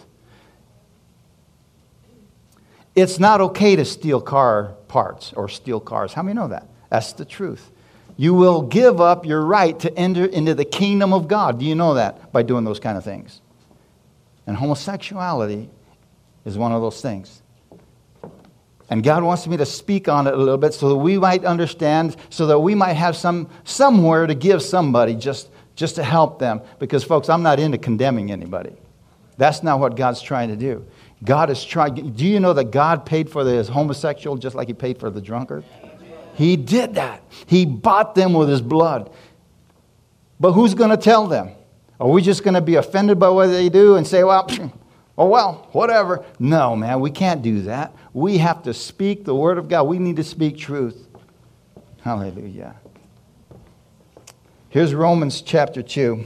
It's not okay to steal car parts or steal cars. How many know that? That's the truth. You will give up your right to enter into the kingdom of God. Do you know that? By doing those kind of things. And homosexuality is one of those things. And God wants me to speak on it a little bit so that we might understand, so that we might have some somewhere to give somebody just, just to help them. Because, folks, I'm not into condemning anybody. That's not what God's trying to do. God is trying. Do you know that God paid for the homosexual just like He paid for the drunkard? He did that. He bought them with His blood. But who's going to tell them? Are we just going to be offended by what they do and say, well, oh well, whatever? No, man, we can't do that. We have to speak the Word of God. We need to speak truth. Hallelujah. Here's Romans chapter two.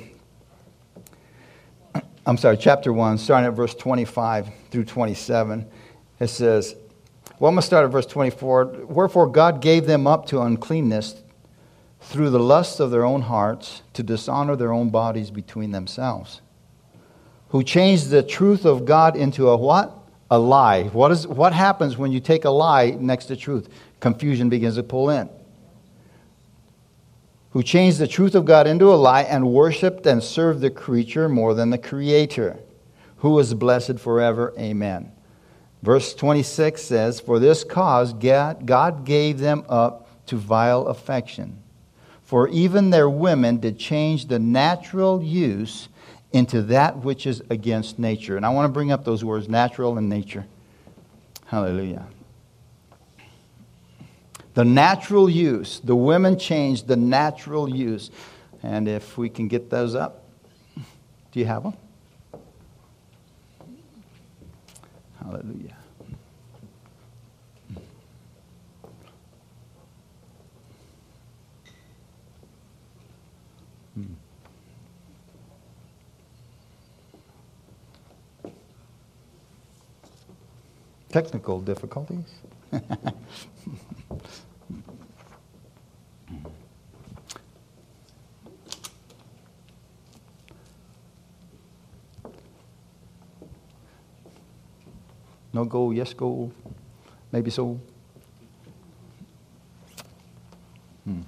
I'm sorry, chapter one, starting at verse twenty-five through twenty-seven. It says, well, I'm going to start at verse twenty-four. Wherefore God gave them up to uncleanness through the lusts of their own hearts, to dishonor their own bodies between themselves. Who changed the truth of God into a what? A lie. What is what happens when you take a lie next to truth? Confusion begins to pull in. Who changed the truth of God into a lie and worshipped and served the creature more than the Creator, who is blessed forever. Amen. Verse twenty-six says, for this cause God gave them up to vile affection. For even their women did change the natural use into that which is against nature. And I want to bring up those words, natural and nature. Hallelujah. The natural use. The women changed the natural use. And if we can get those up. Do you have them? Hallelujah. Hmm. Technical difficulties. No go, yes go, maybe so. Hmm.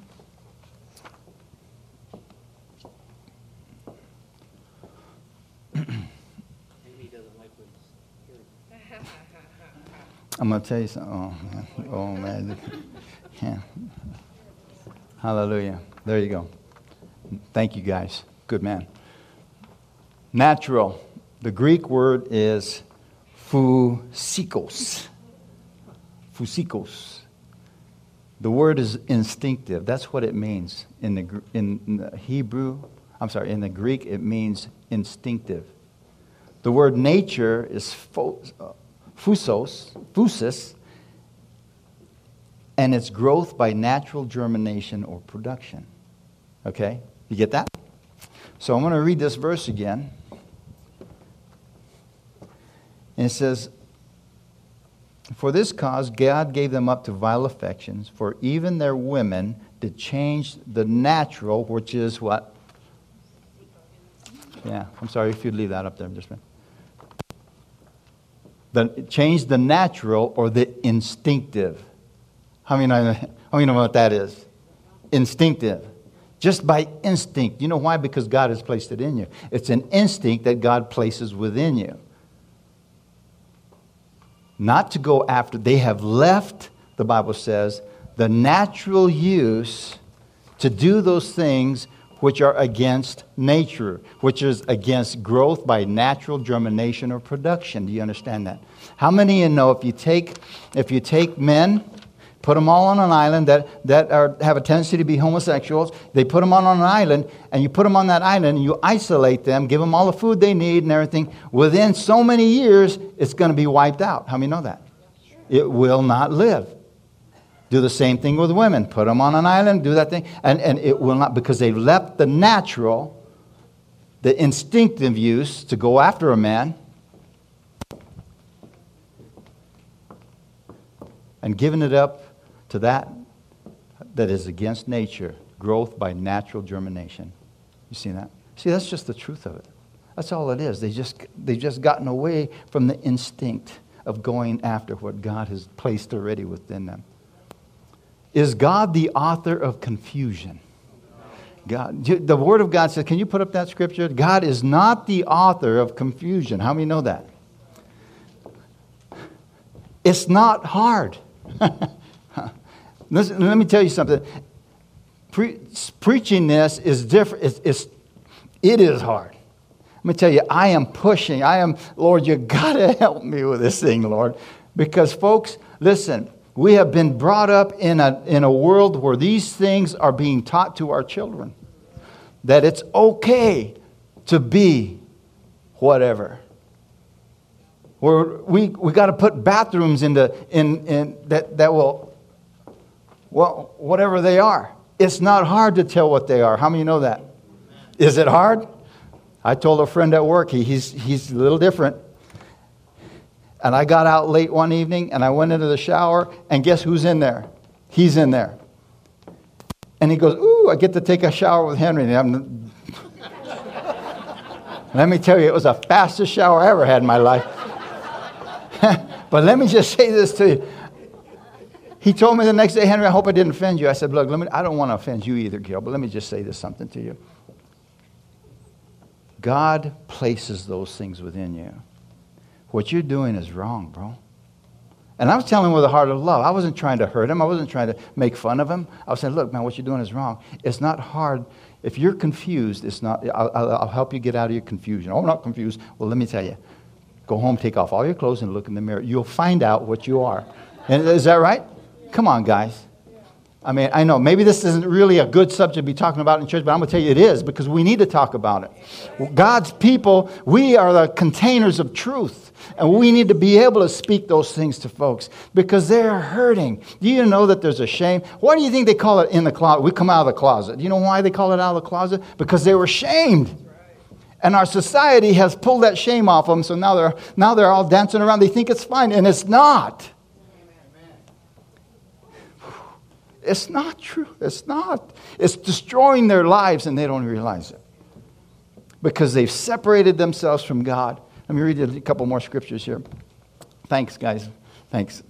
I'm going to tell you something. Oh, man. Oh, man. Yeah. Hallelujah. There you go. Thank you, guys. Good man. Natural. The Greek word is phusikos. Phusikos. The word is instinctive. That's what it means in the in the Hebrew. I'm sorry. In the Greek, it means instinctive. The word nature is phusos, phusis, and it's growth by natural germination or production. Okay, you get that? So I'm going to read this verse again. And it says, for this cause God gave them up to vile affections, for even their women did change the natural, which is what? Yeah, I'm sorry if you'd leave that up there just a minute. The, change the natural or the instinctive. How many know, how many know what that is? Instinctive. Just by instinct. You know why? Because God has placed it in you. It's an instinct that God places within you. Not to go after. They have left, the Bible says, the natural use to do those things which are against nature, which is against growth by natural germination or production. Do you understand that? How many of you know if you take if you take men, put them all on an island that, that are, have a tendency to be homosexuals, they put them on an island, and you put them on that island, and you isolate them, give them all the food they need and everything, within so many years, it's going to be wiped out. How many know that? it will not live. Do the same thing with women. Put them on an island, do that thing, and, and it will not, because they've left the natural, the instinctive use to go after a man, and given it up to that that is against nature, growth by natural germination. You see that? See, that's just the truth of it. That's all it is. They just, they've just gotten away from the instinct of going after what God has placed already within them. Is God the author of confusion? God, the Word of God says, can you put up that scripture? God is not the author of confusion. How many know that? It's not hard. Listen, let me tell you something. Pre- preaching this is different. It's, it's, it is hard. Let me tell you, I am pushing. I am, Lord, you got to help me with this thing, Lord. Because, folks, listen, we have been brought up in a, in a world where these things are being taught to our children. That it's okay to be whatever. Where we we got to put bathrooms into in in that that will, well, whatever they are. It's not hard to tell what they are. How many know that? Is it hard? I told a friend at work, he, he's he's a little different. And I got out late one evening and I went into the shower, and guess who's in there? He's in there. And he goes, ooh, I get to take a shower with Henry. And I'm, let me tell you, it was the fastest shower I ever had in my life. But let me just say this to you. He told me the next day, Henry, I hope I didn't offend you. I said, look, let me, I don't want to offend you either, Gil, but let me just say this something to you. God places those things within you. What you're doing is wrong, bro. And I was telling him with a heart of love. I wasn't trying to hurt him. I wasn't trying to make fun of him. I was saying, look, man, what you're doing is wrong. It's not hard. If you're confused, it's not. I'll, I'll, I'll help you get out of your confusion. Oh, I'm not confused. Well, let me tell you. Go home, take off all your clothes, and look in the mirror. You'll find out what you are. And is that right? Come on, guys. I mean, I know maybe this isn't really a good subject to be talking about in church, but I'm going to tell you it is, because we need to talk about it. God's people, we are the containers of truth. And we need to be able to speak those things to folks because they're hurting. Do you know that there's a shame? Why do you think they call it in the closet? We come out of the closet. Do you know why they call it out of the closet? Because they were shamed. And our society has pulled that shame off them, so now they're, now they're all dancing around. They think it's fine, and it's not. It's not true. It's not. It's destroying their lives, and they don't realize it. Because they've separated themselves from God. Let me read a couple more scriptures here. Thanks, guys. Thanks.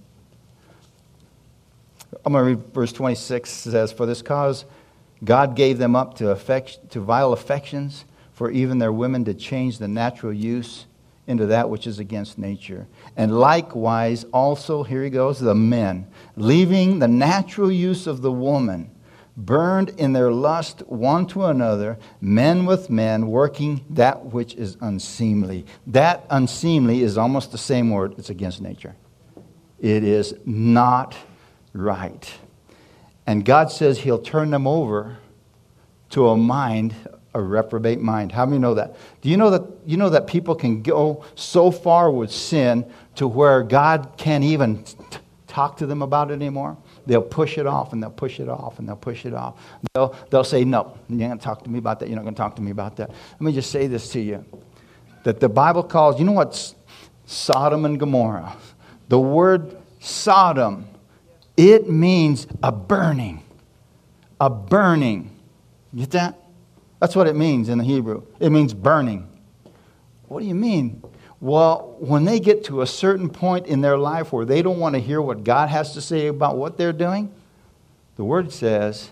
I'm going to read verse twenty-six. It says, for this cause God gave them up to, affect, to vile affections, for even their women did change the natural use into that which is against nature. And likewise also, here he goes, the men, leaving the natural use of the woman, burned in their lust one to another, men with men, working that which is unseemly. That unseemly is almost the same word. It's against nature. It is not right. And God says he'll turn them over to a mind, a reprobate mind. How many know that? Do you know that you know that people can go so far with sin to where God can't even t- talk to them about it anymore? They'll push it off, and they'll push it off, and they'll push it off. They'll, they'll say, no, you're not going to talk to me about that. You're not going to talk to me about that. Let me just say this to you. That the Bible calls, you know what's Sodom and Gomorrah? The word Sodom, it means a burning. A burning. You get that? That's what it means in the Hebrew. It means burning. What do you mean? Well, when they get to a certain point in their life where they don't want to hear what God has to say about what they're doing, the Word says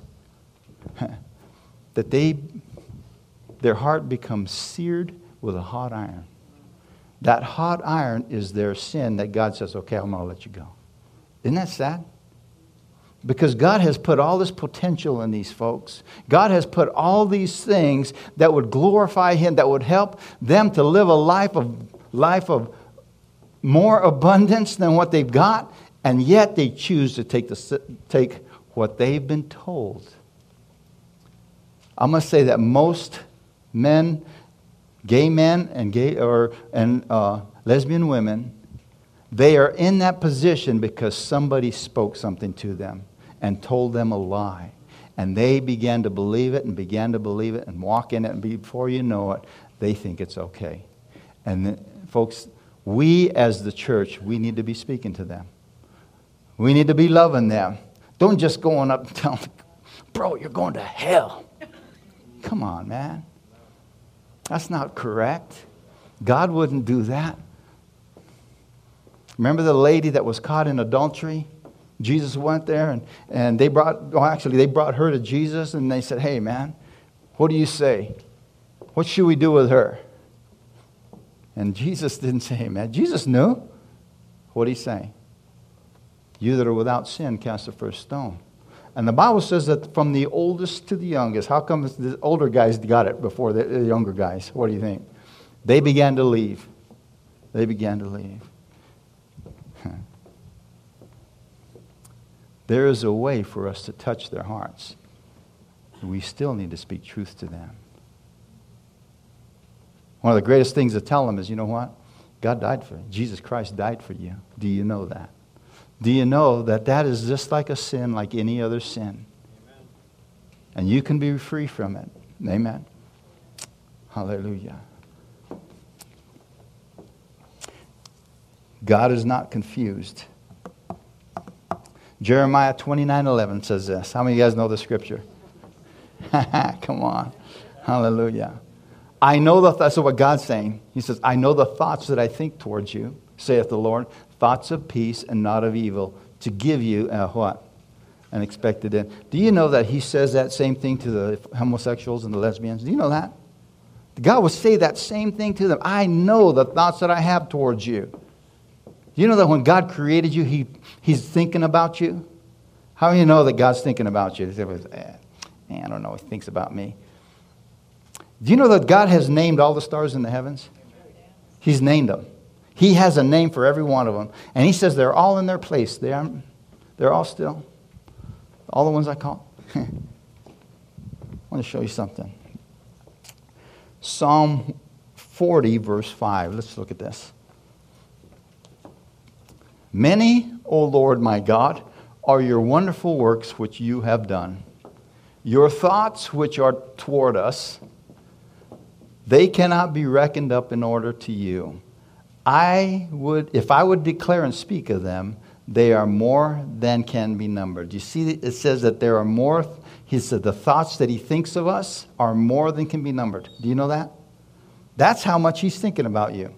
that they, their heart becomes seared with a hot iron. That hot iron is their sin that God says, okay, I'm going to let you go. Isn't that sad? Because God has put all this potential in these folks. God has put all these things that would glorify Him, that would help them to live a life of life of more abundance than what they've got, and yet they choose to take the take what they've been told. I must say that most men, gay men and gay or and uh, lesbian women, They are in that position because somebody spoke something to them and told them a lie. And they began to believe it and began to believe it and walk in it. And before you know it, they think it's okay. And then, folks, we as the church, we need to be speaking to them. We need to be loving them. Don't just go on up and tell them, bro, you're going to hell. Come on, man. That's not correct. God wouldn't do that. Remember the lady that was caught in adultery? Jesus went there and, and they brought, well, actually, they brought her to Jesus and they said, hey, man, what do you say? What should we do with her? And Jesus didn't say, hey, man. Jesus knew. What did he say? You that are without sin, cast the first stone. And the Bible says that from the oldest to the youngest, how come the older guys got it before the, the younger guys? What do you think? They began to leave. They began to leave. There is a way for us to touch their hearts. We still need to speak truth to them. One of the greatest things to tell them is, you know what? God died for you. Jesus Christ died for you. Do you know that? Do you know that that is just like a sin, like any other sin? Amen. And you can be free from it. Amen. Hallelujah. God is not confused. Jeremiah twenty-nine eleven says this. How many of you guys know the scripture? Come on. Hallelujah. I know the thoughts of what God's saying. He says, I know the thoughts that I think towards you, saith the Lord, thoughts of peace and not of evil, to give you a what? An expected end. Do you know that he says that same thing to the homosexuals and the lesbians? Do you know that? God will say that same thing to them. I know the thoughts that I have towards you. Do you know that when God created you, he, He's thinking about you? How do you know that God's thinking about you? Eh, I don't know. He thinks about me. Do you know that God has named all the stars in the heavens? He's named them. He has a name for every one of them. And he says they're all in their place. They are, they're all still. All the ones I call. I want to show you something. Psalm forty, verse five. Let's look at this. Many, O Lord my God, are your wonderful works which you have done. Your thoughts which are toward us, they cannot be reckoned up in order to you. I would, if I would declare and speak of them, they are more than can be numbered. You see, it says that there are more, he said the thoughts that he thinks of us are more than can be numbered. Do you know that? That's how much he's thinking about you.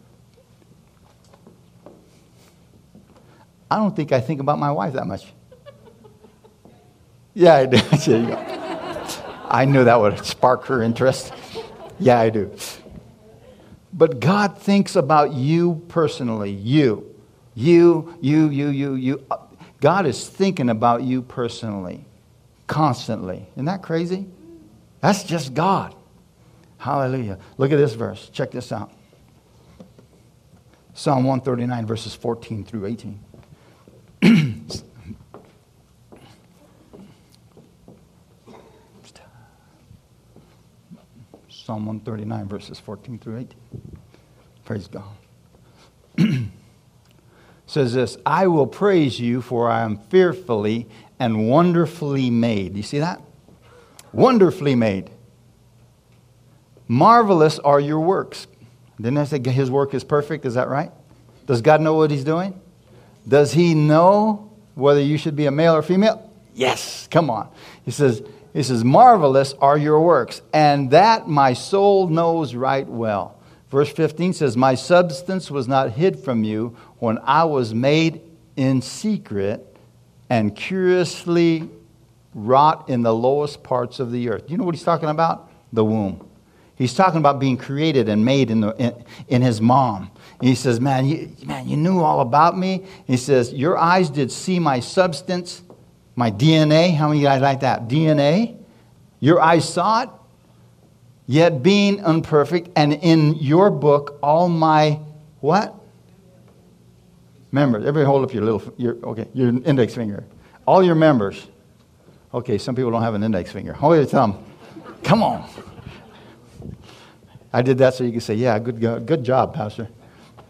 I don't think I think about my wife that much. Yeah, I do. There you go. I knew that would spark her interest. Yeah, I do. But God thinks about you personally. You. You, you, you, you, you. God is thinking about you personally. Constantly. Isn't that crazy? That's just God. Hallelujah. Look at this verse. Check this out. Psalm one thirty-nine, verses fourteen through eighteen. Psalm one thirty-nine, verses fourteen through eighteen. Praise God. Says this, I will praise you, for I am fearfully and wonderfully made. Do you see that? Wonderfully made. Marvelous are your works. Didn't I say his work is perfect? Is that right? Does God know what he's doing? Does he know whether you should be a male or female? Yes. Come on. He says, he says, marvelous are your works, and that my soul knows right well. Verse fifteen says, my substance was not hid from you when I was made in secret and curiously wrought in the lowest parts of the earth. Do you know what he's talking about? The womb. He's talking about being created and made in, the, in, in his mom. And he says, man you, man, you knew all about me. He says, your eyes did see my substance, my D N A. How many of you guys like that? D N A. Your eyes saw it, yet being imperfect, and in your book, all my, what? Members. Everybody hold up your little, your, okay, your index finger. All your members. Okay, some people don't have an index finger. Hold your thumb. Come on. I did that so you can say, yeah, good, good job, Pastor.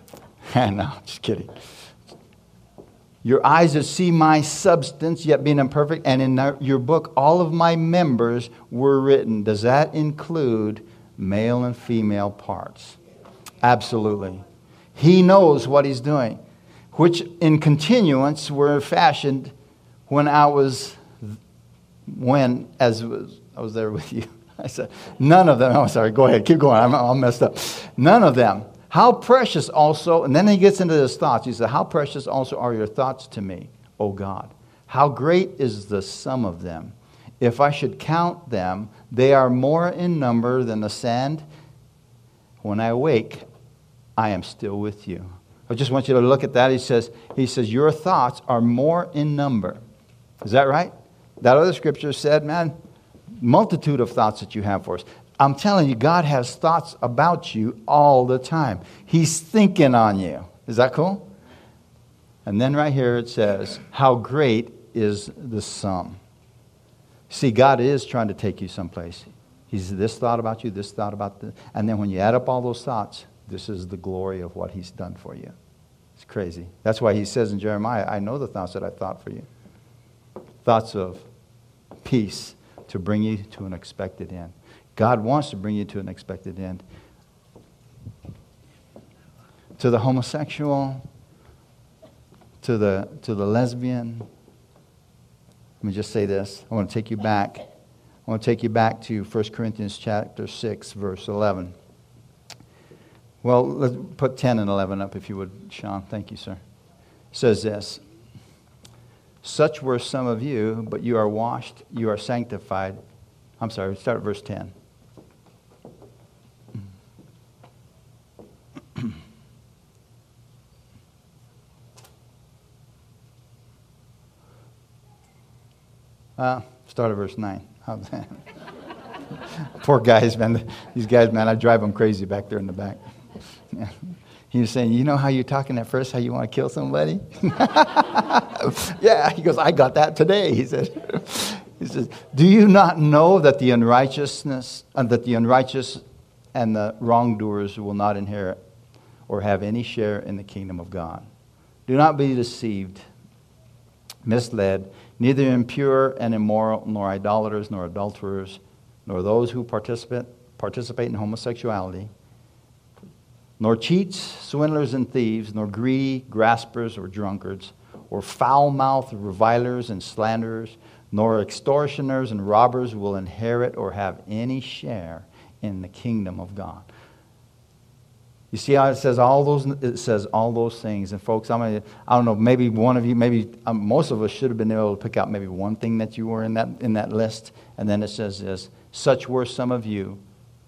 No, just kidding. Your eyes that see my substance, yet being imperfect, and in your book all of my members were written. Does that include male and female parts? Absolutely. He knows what he's doing, which in continuance were fashioned when I was, when, as was, I was there with you. I said, none of them, oh, sorry, go ahead, keep going, I'm all messed up. None of them. How precious also, and then he gets into his thoughts. He said, how precious also are your thoughts to me, O God. How great is the sum of them. If I should count them, they are more in number than the sand. When I wake, I am still with you. I just want you to look at that. He says, he says, your thoughts are more in number. Is that right? That other scripture said, man, multitude of thoughts that you have for us. I'm telling you, God has thoughts about you all the time. He's thinking on you. Is that cool? And then right here it says, how great is the sum. See, God is trying to take you someplace. He's this thought about you, this thought about this. And then when you add up all those thoughts, this is the glory of what he's done for you. It's crazy. That's why he says in Jeremiah, I know the thoughts that I thought for you. Thoughts of peace to bring you to an expected end. God wants to bring you to an expected end. To the homosexual, to the to the lesbian. Let me just say this. I want to take you back. I want to take you back to First Corinthians chapter six, verse eleven. Well, let's put ten and eleven up if you would, Sean. Thank you, sir. It says this. Such were some of you, but you are washed, you are sanctified. I'm sorry, start at verse ten. Uh, start at verse nine. How's that? Poor guys, man. These guys, man, I drive them crazy back there in the back. Yeah. He was saying, you know how you're talking at first, how you want to kill somebody? Yeah, he goes, I got that today, he says. He says, do you not know that the unrighteousness, uh, that the unrighteous and the wrongdoers will not inherit or have any share in the kingdom of God? Do not be deceived, misled. Neither impure and immoral, nor idolaters, nor adulterers, nor those who participate participate in homosexuality, nor cheats, swindlers, and thieves, nor greedy, graspers, or drunkards, or foul-mouthed revilers and slanderers, nor extortioners and robbers will inherit or have any share in the kingdom of God. You see how it says all those? It says all those things. And folks, I'm gonna, I don't know. Maybe one of you, maybe um, most of us should have been able to pick out maybe one thing that you were in that in that list. And then it says this: such were some of you,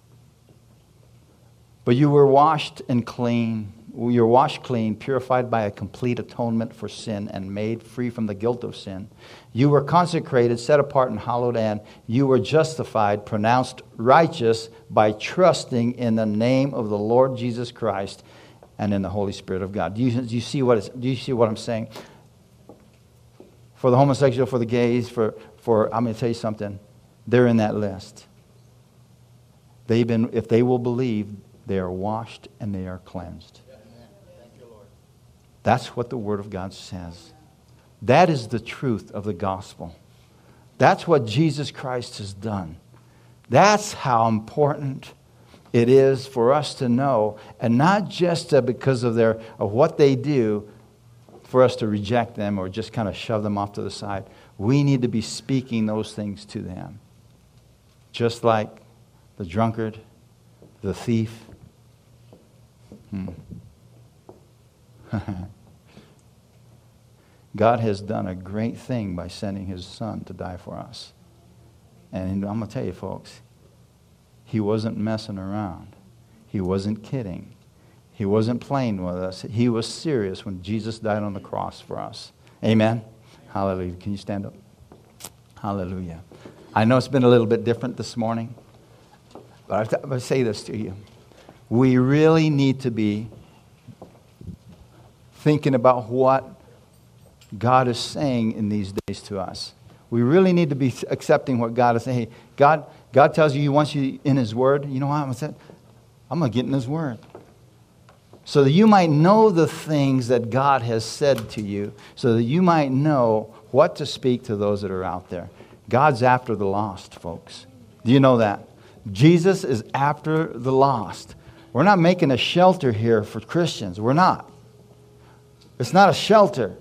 but you were washed and clean. You were washed clean, purified by a complete atonement for sin, and made free from the guilt of sin. You were consecrated, set apart, and hallowed, and you were justified, pronounced righteous by trusting in the name of the Lord Jesus Christ and in the Holy Spirit of God. Do you, do you see what it's, do you see what I'm saying? For the homosexual, for the gays, for, for I'm going to tell you something. They're in that list. They've been, if they will believe, they are washed and they are cleansed. That's what the Word of God says. That is the truth of the gospel. That's what Jesus Christ has done. That's how important it is for us to know, and not just uh, because of their of what they do, for us to reject them or just kind of shove them off to the side. We need to be speaking those things to them. Just like the drunkard, the thief. Hmm. God has done a great thing by sending His Son to die for us. And I'm going to tell you, folks, He wasn't messing around. He wasn't kidding. He wasn't playing with us. He was serious when Jesus died on the cross for us. Amen? Hallelujah. Can you stand up? Hallelujah. I know it's been a little bit different this morning, but I have to, I have to say this to you. We really need to be thinking about what God is saying in these days to us. We really need to be accepting what God is saying. Hey, God, God tells you He wants you in His Word. You know what I'm saying? I'm going to get in His Word. so that you might know the things that God has said to you, so that you might know what to speak to those that are out there. God's after the lost, folks. Do you know that? Jesus is after the lost. We're not making a shelter here for Christians. We're not. It's not a shelter.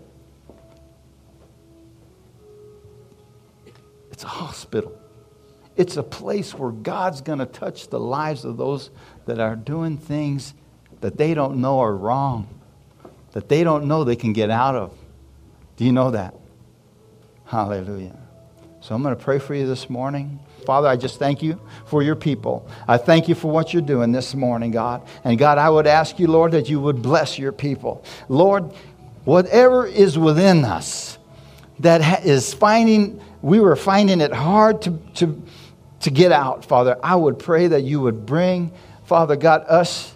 It's a hospital. It's a place where God's going to touch the lives of those that are doing things that they don't know are wrong, that they don't know they can get out of. Do you know that? Hallelujah. So I'm going to pray for you this morning. Father, I just thank you for your people. I thank you for what you're doing this morning, God. And God, I would ask you, Lord, that you would bless your people. Lord, whatever is within us that is finding, we were finding it hard to, to, to get out, Father, I would pray that you would bring, Father God, us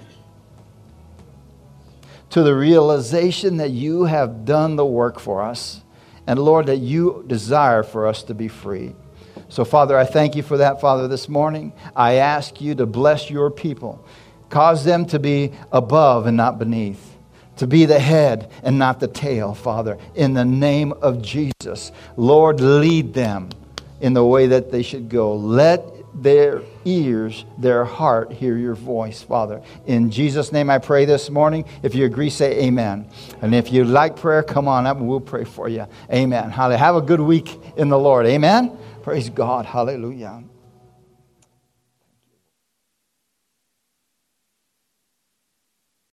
to the realization that you have done the work for us. And Lord, that you desire for us to be free. So, Father, I thank you for that, Father, this morning. I ask you to bless your people. Cause them to be above and not beneath. To be the head and not the tail, Father. In the name of Jesus. Lord, lead them in the way that they should go. Let their ears, their heart hear your voice, Father. In Jesus' name I pray this morning. If you agree, say amen. And if you like prayer, come on up and we'll pray for you. Amen. Hallelujah. Have a good week in the Lord. Amen. Praise God. Hallelujah.